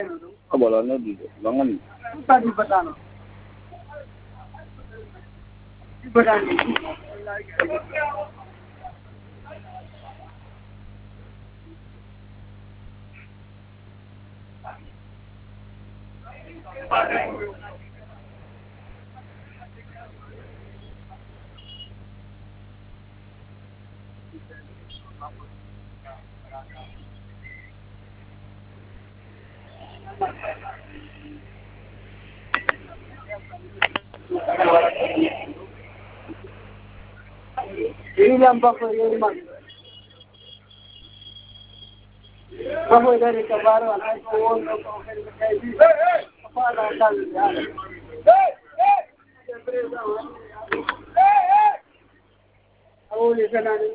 Kabalano dito. Langan. Tadi batano. Batano. Ini yang bapak ini mas. Bapak dari kabar anak phone apa ada ya. Oh ini kan ada